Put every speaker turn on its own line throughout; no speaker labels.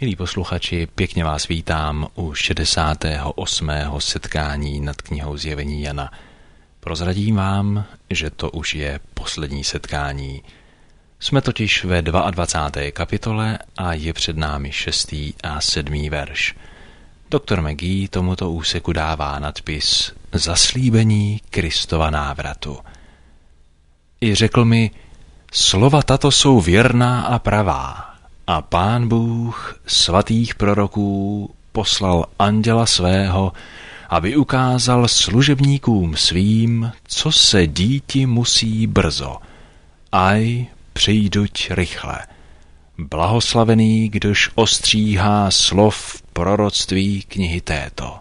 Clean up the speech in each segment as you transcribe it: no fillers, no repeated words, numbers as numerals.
Milí posluchači, pěkně vás vítám u 68. setkání nad knihou Zjevení Jana. Prozradím vám, že to už je poslední setkání. Jsme totiž ve 22. kapitole a je před námi 6. a 7. verš. Doktor McGee tomuto úseku dává nadpis Zaslíbení Kristova návratu. I řekl mi, slova tato jsou věrná a pravá. A Pán Bůh svatých proroků poslal anděla svého, aby ukázal služebníkům svým, co se díti musí brzo. Aj přijduť rychle. Blahoslavený, kdož ostříhá slov proroctví knihy této.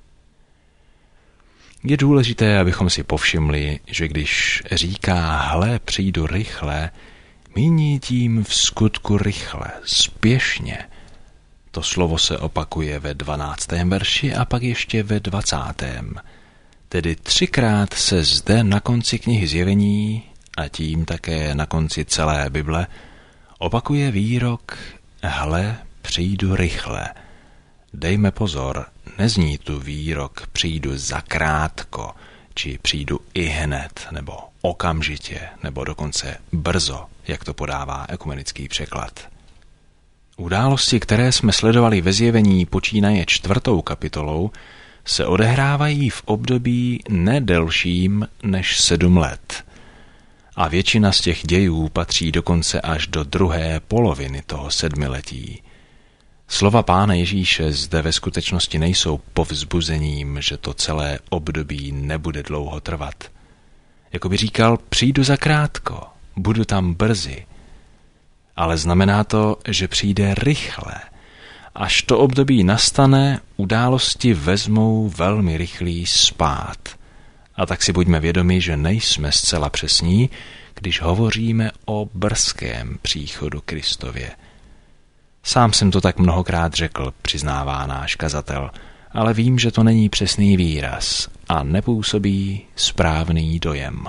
Je důležité, abychom si povšimli, že když říká hle, přijdu rychle, míní tím v skutku rychle, spěšně. To slovo se opakuje ve 12. verši a pak ještě ve 20. Tedy 3krát se zde na konci knihy Zjevení a tím také na konci celé Bible opakuje výrok hle, přijdu rychle. Dejme pozor, nezní tu výrok přijdu zakrátko, či přijdu ihned, nebo okamžitě, nebo dokonce brzo, jak to podává ekumenický překlad. Události, které jsme sledovali ve Zjevení počínaje 4. kapitolou, se odehrávají v období nedelším než 7 let. A většina z těch dějů patří dokonce až do druhé poloviny toho 7letí. Slova Pána Ježíše zde ve skutečnosti nejsou povzbuzením, že to celé období nebude dlouho trvat. Jako by říkal, přijdu zakrátko, budu tam brzy. Ale znamená to, že přijde rychle. Až to období nastane, události vezmou velmi rychlý spád. A tak si buďme vědomi, že nejsme zcela přesní, když hovoříme o brzkém příchodu Kristově. Sám jsem to tak mnohokrát řekl, přiznává náš kazatel, ale vím, že to není přesný výraz a nepůsobí správný dojem.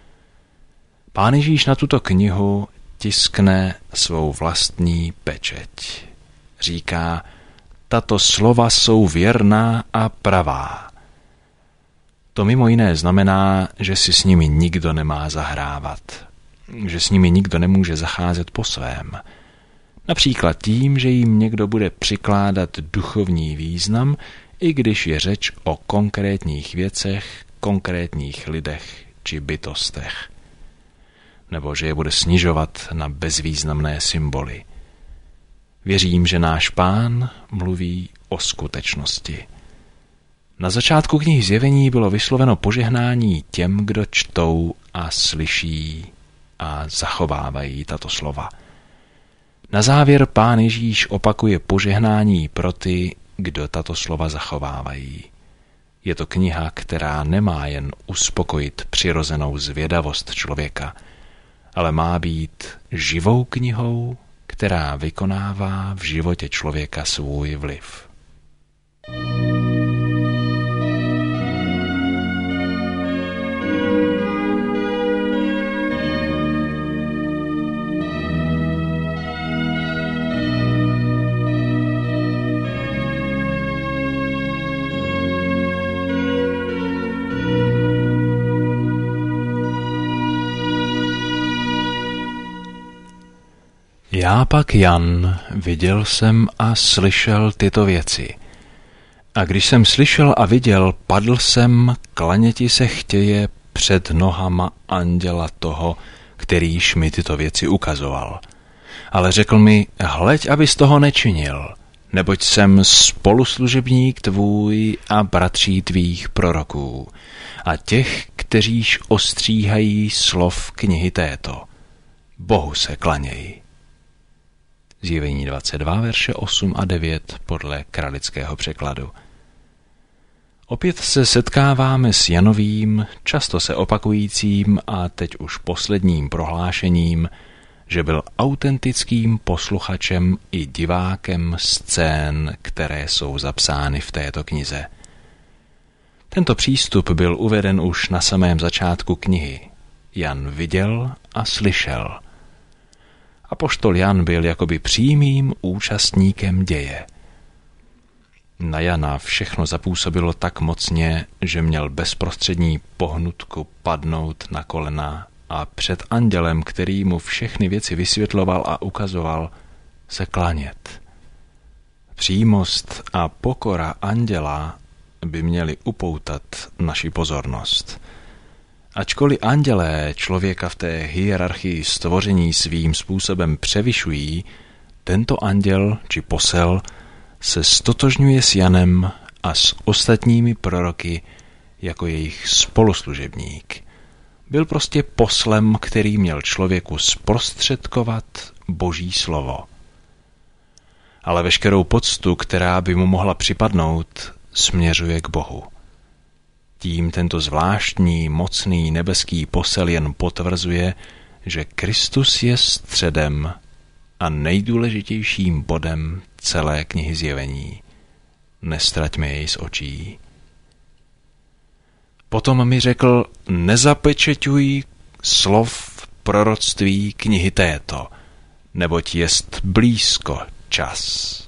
Pán Ježíš na tuto knihu tiskne svou vlastní pečeť. Říká, tato slova jsou věrná a pravá. To mimo jiné znamená, že si s nimi nikdo nemá zahrávat, že s nimi nikdo nemůže zacházet po svém. Například tím, že jim někdo bude přikládat duchovní význam, i když je řeč o konkrétních věcech, konkrétních lidech či bytostech. Nebo že je bude snižovat na bezvýznamné symboly. Věřím, že náš Pán mluví o skutečnosti. Na začátku knihy Zjevení bylo vysloveno požehnání těm, kdo čtou a slyší a zachovávají tato slova. Na závěr Pán Ježíš opakuje požehnání pro ty, kdo tato slova zachovávají. Je to kniha, která nemá jen uspokojit přirozenou zvědavost člověka, ale má být živou knihou, která vykonává v životě člověka svůj vliv. Já pak Jan viděl jsem a slyšel tyto věci. A když jsem slyšel a viděl, padl jsem, klaněti se chtěje před nohama anděla toho, kterýž mi tyto věci ukazoval. Ale řekl mi, hleď, abys toho nečinil, neboť jsem spoluslužebník tvůj a bratří tvých proroků a těch, kteříž ostříhají slov knihy této. Bohu se klaněj. Zjevení 22, verše 8 a 9 podle kralického překladu. Opět se setkáváme s Janovým, často se opakujícím a teď už posledním prohlášením, že byl autentickým posluchačem i divákem scén, které jsou zapsány v této knize. Tento přístup byl uveden už na samém začátku knihy. Jan viděl a slyšel. Apoštol Jan byl jakoby přímým účastníkem děje. Na Jana všechno zapůsobilo tak mocně, že měl bezprostřední pohnutku padnout na kolena a před andělem, který mu všechny věci vysvětloval a ukazoval, se klanět. Přímost a pokora anděla by měly upoutat naši pozornost. Ačkoliv andělé člověka v té hierarchii stvoření svým způsobem převyšují, tento anděl či posel se stotožňuje s Janem a s ostatními proroky jako jejich spoluslužebník. Byl prostě poslem, který měl člověku zprostředkovat Boží slovo. Ale veškerou poctu, která by mu mohla připadnout, směřuje k Bohu. Tím tento zvláštní, mocný nebeský posel jen potvrzuje, že Kristus je středem a nejdůležitějším bodem celé knihy Zjevení. Nestraťme jej z očí. Potom mi řekl, nezapečeťuj slov proroctví knihy této, neboť jest blízko čas.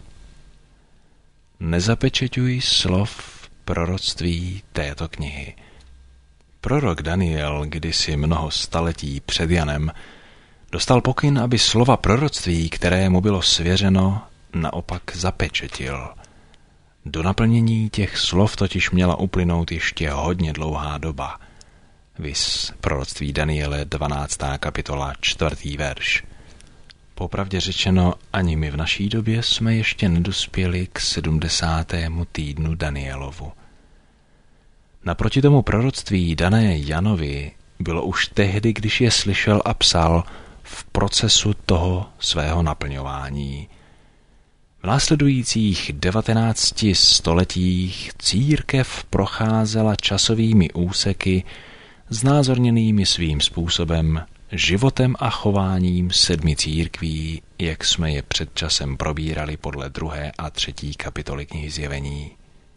Nezapečeťuj slov proroctví této knihy. Prorok Daniel kdysi mnoho staletí před Janem dostal pokyn, aby slova proroctví, které mu bylo svěřeno, naopak zapečetil. Do naplnění těch slov totiž měla uplynout ještě hodně dlouhá doba. Viz proroctví Daniele 12. kapitola 4. verš. Popravdě řečeno, ani my v naší době jsme ještě nedospěli k 70. týdnu Danielovu. Naproti tomu proroctví dané Janovi bylo už tehdy, když je slyšel a psal, v procesu toho svého naplňování. V následujících 19 stoletích církev procházela časovými úseky znázorněnými svým způsobem životem a chováním 7 církví, jak jsme je před časem probírali podle 2. a 3. kapitoly knihy Zjevení.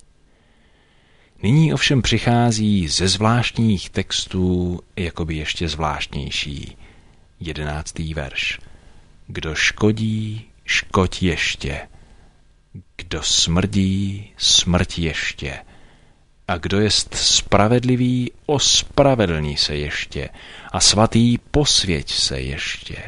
Nyní ovšem přichází ze zvláštních textů jakoby ještě zvláštnější. 11. verš. Kdo škodí, škoď ještě. Kdo smrdí, smrť ještě. A kdo jest spravedlivý, ospravedlní se ještě. A svatý, posvěť se ještě.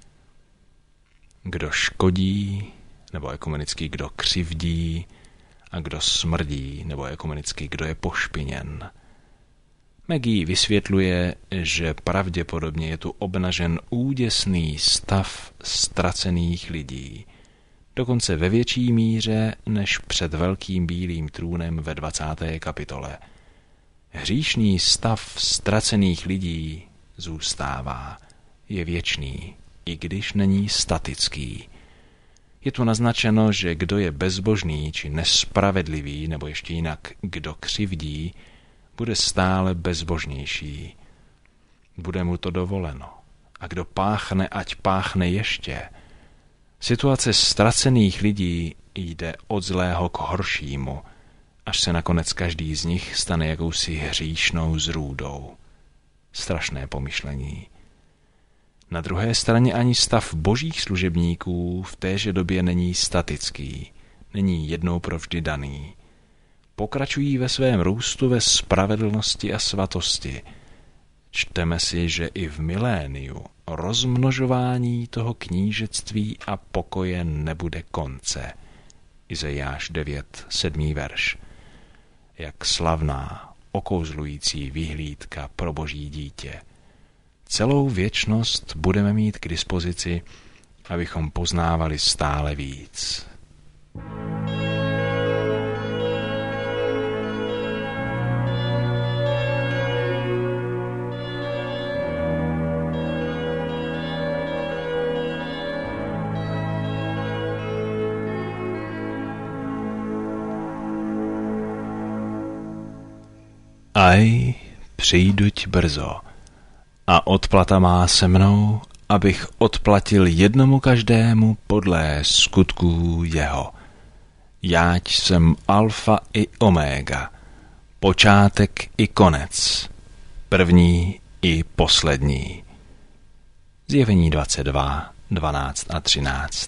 Kdo škodí, nebo ekumenicky kdo křivdí, a kdo smrdí, nebo ekumenicky kdo je pošpiněn. Maggie vysvětluje, že pravděpodobně je tu obnažen úděsný stav ztracených lidí, dokonce ve větší míře než před velkým bílým trůnem ve 20. kapitole. Hříšný stav ztracených lidí zůstává, je věčný, i když není statický. Je tu naznačeno, že kdo je bezbožný či nespravedlivý, nebo ještě jinak kdo křivdí, bude stále bezbožnější. Bude mu to dovoleno. A kdo páchne, ať páchne ještě. Situace ztracených lidí jde od zlého k horšímu, až se nakonec každý z nich stane jakousi hříšnou zrůdou. Strašné pomyšlení. Na druhé straně ani stav božích služebníků v téže době není statický, není jednou provždy daný. Pokračují ve svém růstu ve spravedlnosti a svatosti. Čteme si, že i v miléniu rozmnožování toho knížectví a pokoje nebude konce. Izajáš 9, 7. verš. Jak slavná, okouzlující vyhlídka pro boží dítě. Celou věčnost budeme mít k dispozici, abychom poznávali stále víc. Aj, přijduť brzo, a odplata má se mnou, abych odplatil jednomu každému podle skutků jeho. Jáť jsem alfa i omega, počátek i konec, první i poslední. Zjevení 22, 12 a 13.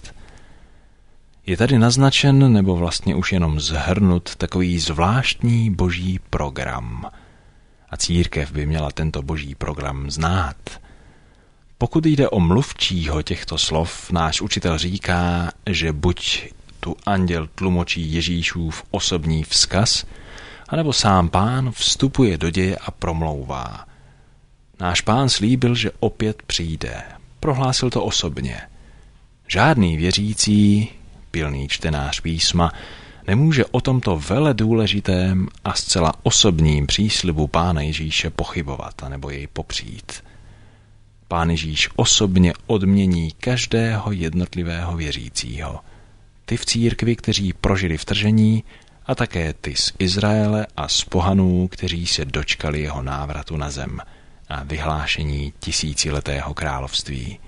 Je tady naznačen, nebo vlastně už jenom zhrnut, takový zvláštní boží program. A církev by měla tento boží program znát. Pokud jde o mluvčího těchto slov, náš učitel říká, že buď tu anděl tlumočí Ježíšův osobní vzkaz, anebo sám Pán vstupuje do děje a promlouvá. Náš Pán slíbil, že opět přijde. Prohlásil to osobně. Žádný věřící, pilný čtenář písma, nemůže o tomto veledůležitém a zcela osobním příslibu Pána Ježíše pochybovat anebo jej popřít. Pán Ježíš osobně odmění každého jednotlivého věřícího. Ty v církvi, kteří prožili vtržení, a také ty z Izraele a z pohanů, kteří se dočkali jeho návratu na zem a vyhlášení tisíciletého království.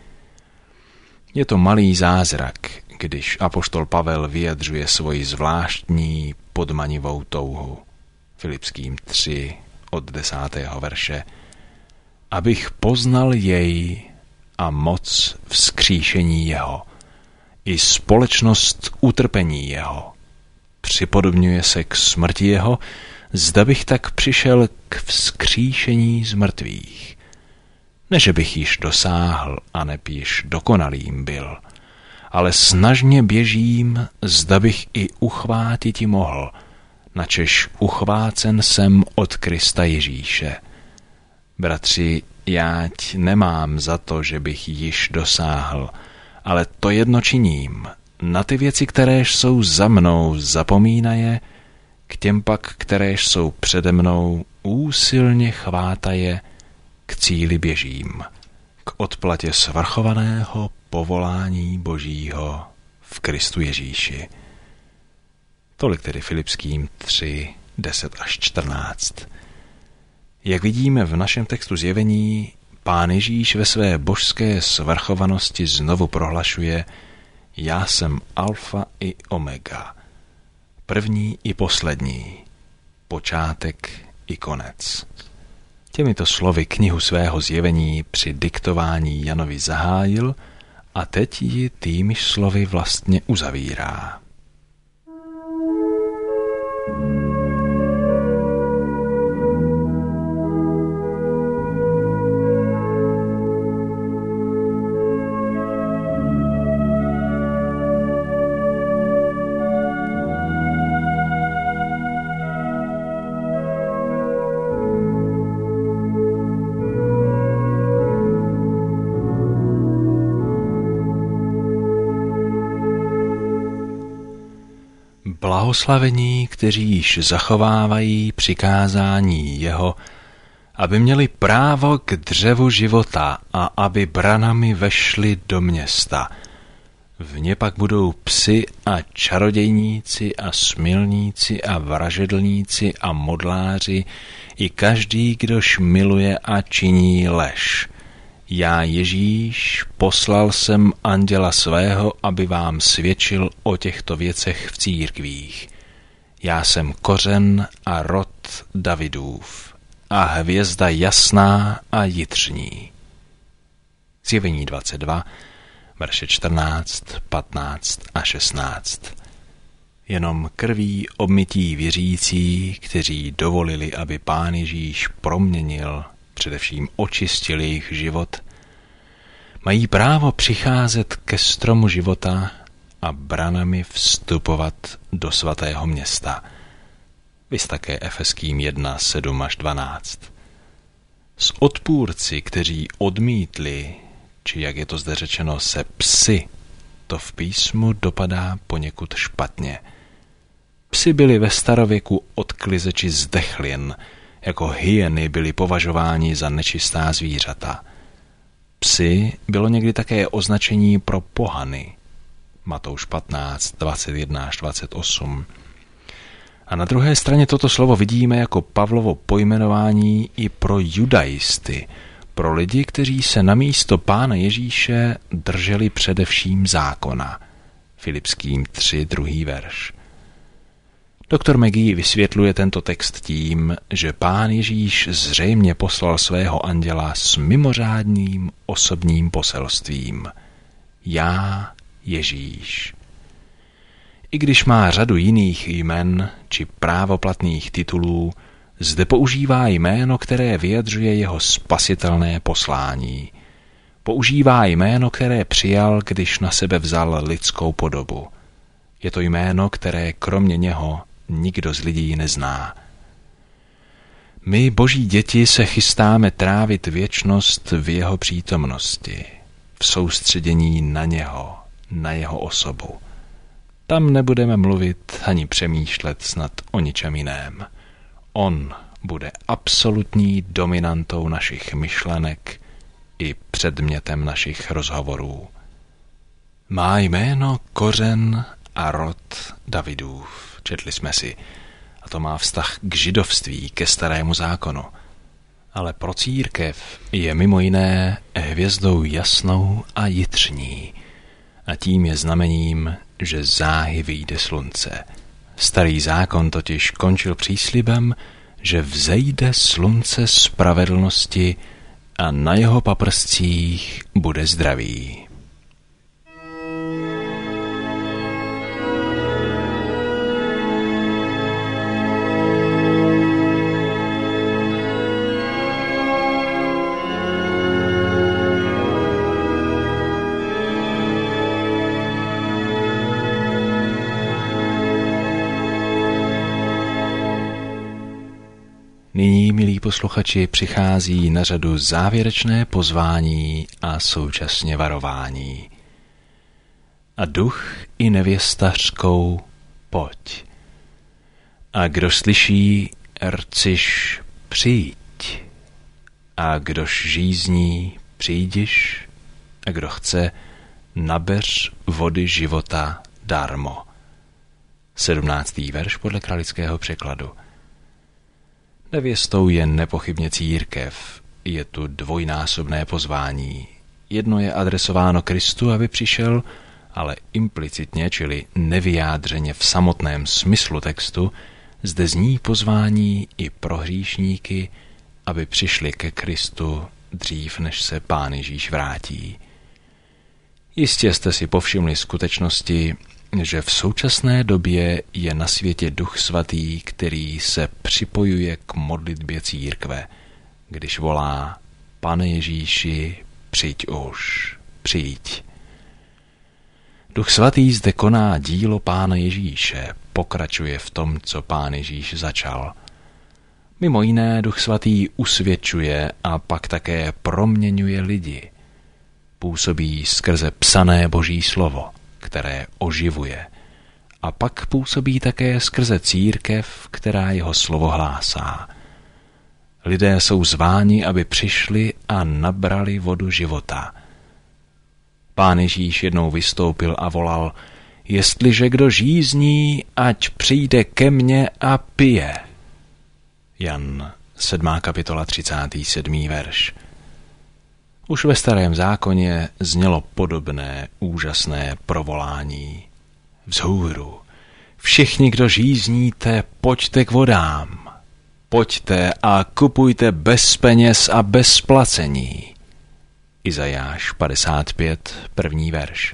Je to malý zázrak, když apoštol Pavel vyjadřuje svoji zvláštní podmanivou touhu. Filipským 3 od 10. verše. Abych poznal jej a moc vzkříšení jeho, i společnost utrpení jeho. Připodobňuje se k smrti jeho, zda bych tak přišel k vzkříšení z mrtvých. Ne, že bych již dosáhl a neb již dokonalým byl, ale snažně běžím, zda bych i uchvátiti mohl, načež uchvácen jsem od Krista Ježíše. Bratři, jáť nemám za to, že bych již dosáhl, ale to jedno činím, na ty věci, kteréž jsou za mnou, zapomínaje, k těm pak, kteréž jsou přede mnou, úsilně chvátaje, k cíli běžím, k odplatě svrchovaného povolání Božího v Kristu Ježíši. Tolik tedy Filipským 3, 10 až 14. Jak vidíme v našem textu Zjevení, Pán Ježíš ve své božské svrchovanosti znovu prohlašuje: Já jsem alfa i omega, první i poslední, počátek i konec. Těmito slovy knihu svého Zjevení při diktování Janovi zahájil a teď ji týmiž slovy vlastně uzavírá. Blahoslavení, kteří již zachovávají přikázání jeho, aby měli právo k dřevu života a aby branami vešli do města. V ně pak budou psi a čarodějníci a smilníci a vražedlníci a modláři i každý, kdož miluje a činí lež. Já, Ježíš, poslal jsem anděla svého, aby vám svědčil o těchto věcech v církvích. Já jsem kořen a rod Davidův a hvězda jasná a jitřní. Zjevení 22, verše 14, 15 a 16. Jenom krví obmytí věřící, kteří dovolili, aby Pán Ježíš proměnil, především očistil jejich život, mají právo přicházet ke stromu života a branami vstupovat do svatého města. Viz také Efeským 1, 7 až 12. S odpůrci, kteří odmítli, či jak je to zde řečeno, se psi, to v písmu dopadá poněkud špatně. Psi byli ve starověku odklizeči zdechlin, jako hyeny byly považováni za nečistá zvířata. Psi bylo někdy také označení pro pohany. Matouš 15, 21 až 28. A na druhé straně toto slovo vidíme jako Pavlovo pojmenování i pro judaisty, pro lidi, kteří se na místo Pána Ježíše drželi především zákona. Filipským 3, 2. verš. Doktor McGee vysvětluje tento text tím, že Pán Ježíš zřejmě poslal svého anděla s mimořádným osobním poselstvím. Já, Ježíš. I když má řadu jiných jmen či právoplatných titulů, zde používá jméno, které vyjadřuje jeho spasitelné poslání. Používá jméno, které přijal, když na sebe vzal lidskou podobu. Je to jméno, které kromě něho nikdo z lidí nezná. My, boží děti, se chystáme trávit věčnost v jeho přítomnosti, v soustředění na něho, na jeho osobu. Tam nebudeme mluvit ani přemýšlet snad o ničem jiném. On bude absolutní dominantou našich myšlenek i předmětem našich rozhovorů. Má jméno, kořen a rod Davidův, četli jsme si, a to má vztah k židovství, ke starému zákonu. Ale pro církev je mimo jiné hvězdou jasnou a jitřní, a tím je znamením, že záhy vyjde slunce. Starý zákon totiž končil příslibem, že vzejde slunce spravedlnosti a na jeho paprscích bude zdraví. Nyní, milí posluchači, přichází na řadu závěrečné pozvání a současně varování. A duch i nevěsta řkou, pojď. A kdo slyší, rciš, přijď. A kdož žízní, přijdiš. A kdo chce, nabeř vody života darmo. 17. verš podle Kralického překladu. Nevěstou je nepochybně církev. Je tu dvojnásobné pozvání. Jedno je adresováno Kristu, aby přišel, ale implicitně, čili nevyjádřeně v samotném smyslu textu, zde zní pozvání i pro hříšníky, aby přišli ke Kristu dřív, než se Pán Ježíš vrátí. Jistě jste si povšimli skutečnosti, že v současné době je na světě Duch Svatý, který se připojuje k modlitbě církve, když volá: Pane Ježíši, přijď už, přijď. Duch Svatý zde koná dílo Pána Ježíše, pokračuje v tom, co Pán Ježíš začal. Mimo jiné Duch Svatý usvědčuje a pak také proměňuje lidi. Působí skrze psané Boží slovo, které oživuje, a pak působí také skrze církev, která jeho slovo hlásá. Lidé jsou zváni, aby přišli a nabrali vodu života. Pán Ježíš jednou vystoupil a volal: Jestliže kdo žízní, ať přijde ke mně a pije. Jan 7. kapitola 37. verš. Už ve starém zákoně znělo podobné úžasné provolání. Vzhůru, všichni, kdo žízníte, pojďte k vodám. Pojďte a kupujte bez peněz a bez placení. Izajáš 55, 1. verš.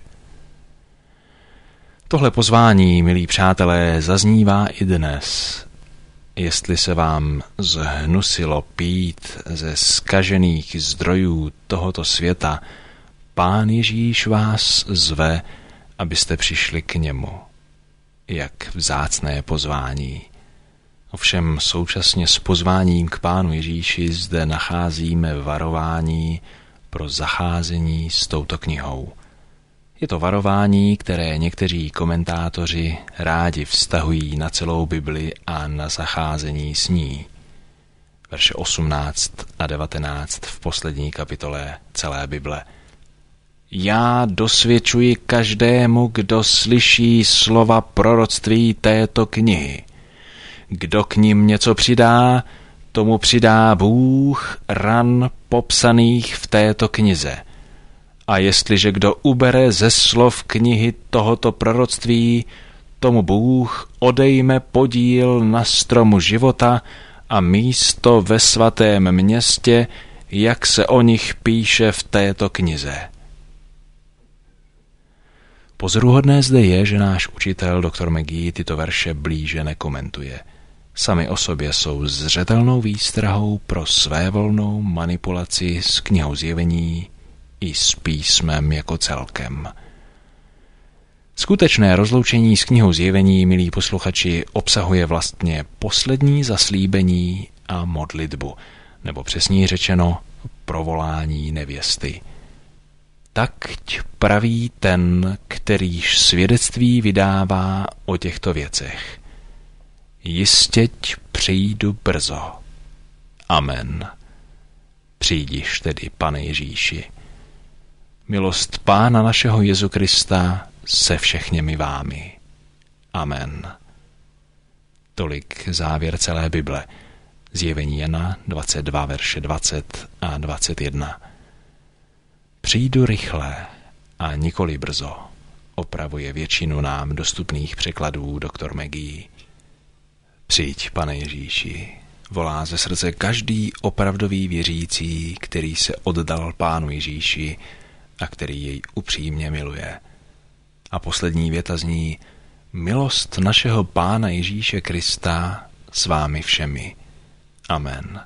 Tohle pozvání, milí přátelé, zaznívá i dnes. Jestli se vám zhnusilo pít ze zkažených zdrojů tohoto světa, Pán Ježíš vás zve, abyste přišli k němu. Jak vzácné pozvání. Ovšem současně s pozváním k Pánu Ježíši zde nacházíme varování pro zacházení s touto knihou. Je to varování, které někteří komentátoři rádi vztahují na celou Bibli a na zacházení s ní. Verše 18 a 19 v poslední kapitole celé Bible. Já dosvědčuji každému, kdo slyší slova proroctví této knihy. Kdo k nim něco přidá, tomu přidá Bůh ran popsaných v této knize. A jestliže kdo ubere ze slov knihy tohoto proroctví, tomu Bůh odejme podíl na stromu života a místo ve svatém městě, jak se o nich píše v této knize. Pozoruhodné zde je, že náš učitel dr. McGee tyto verše blíže nekomentuje. Sami o sobě jsou zřetelnou výstrahou pro svévolnou manipulaci s knihou Zjevení i s písmem jako celkem. Skutečné rozloučení s knihou Zjevení, milí posluchači, obsahuje vlastně poslední zaslíbení a modlitbu, nebo přesněji řečeno provolání nevěsty. Takť praví ten, kterýž svědectví vydává o těchto věcech. Jistěť přijdu brzo. Amen. Přijdiš tedy, Pane Ježíši. Milost Pána našeho Jezu Krista se všechněmi vámi. Amen. Tolik závěr celé Bible. Zjevení Jana 22, verše 20 a 21. Přijdu rychle a nikoli brzo, opravuje většinu nám dostupných překladů dr. McGee. Přijď, Pane Ježíši, volá ze srdce každý opravdový věřící, který se oddal Pánu Ježíši a který jej upřímně miluje. A poslední věta zní: milost našeho Pána Ježíše Krista s vámi všemi. Amen.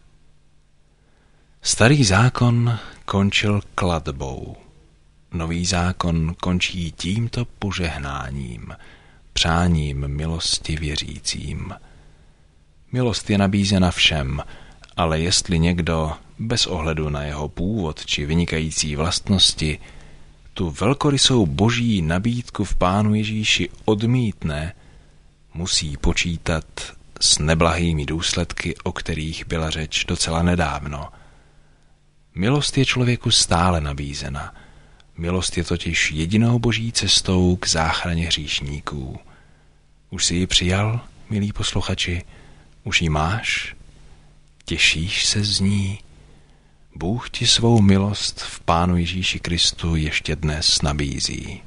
Starý zákon končil klatbou. Nový zákon končí tímto požehnáním, přáním milosti věřícím. Milost je nabízena všem, ale jestli někdo, bez ohledu na jeho původ či vynikající vlastnosti, tu velkorysou boží nabídku v Pánu Ježíši odmítne, musí počítat s neblahými důsledky, o kterých byla řeč docela nedávno. Milost je člověku stále nabízena. Milost je totiž jedinou boží cestou k záchraně hříšníků. Už jsi ji přijal, milí posluchači? Už ji máš? Těšíš se z ní? Bůh ti svou milost v Pánu Ježíši Kristu ještě dnes nabízí.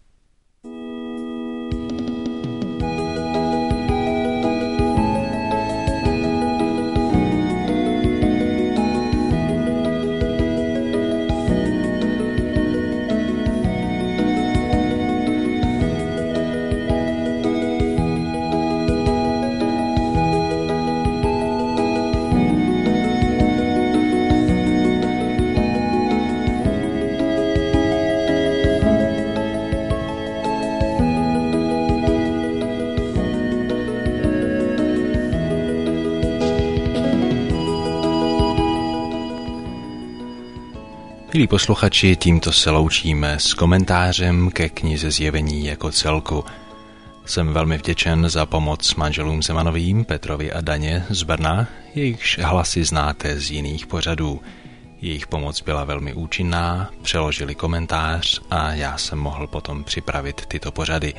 Milí posluchači, tímto se loučíme s komentářem ke knize Zjevení jako celku. Jsem velmi vděčen za pomoc manželům Zemanovým, Petrovi a Daně z Brna, jejichž hlasy znáte z jiných pořadů. Jejich pomoc byla velmi účinná, přeložili komentář a já jsem mohl potom připravit tyto pořady.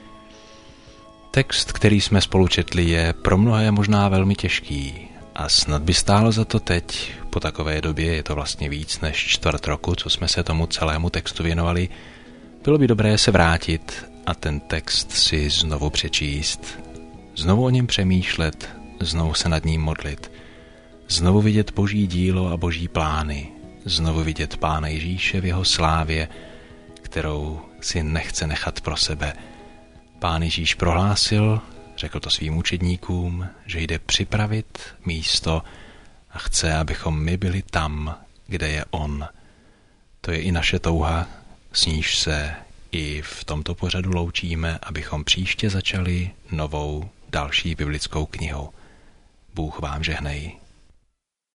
Text, který jsme spolu četli, je pro mnohé možná velmi těžký a snad by stálo za to teď, po takové době, je to vlastně víc než čtvrt roku, co jsme se tomu celému textu věnovali, bylo by dobré se vrátit a ten text si znovu přečíst, znovu o něm přemýšlet, znovu se nad ním modlit, znovu vidět boží dílo a boží plány, znovu vidět Pána Ježíše v jeho slávě, kterou si nechce nechat pro sebe. Pán Ježíš prohlásil, řekl to svým učedníkům, že jde připravit místo a chce, abychom my byli tam, kde je on. To je i naše touha, s níž se i v tomto pořadu loučíme, abychom příště začali novou, další biblickou knihu. Bůh vám žehnej.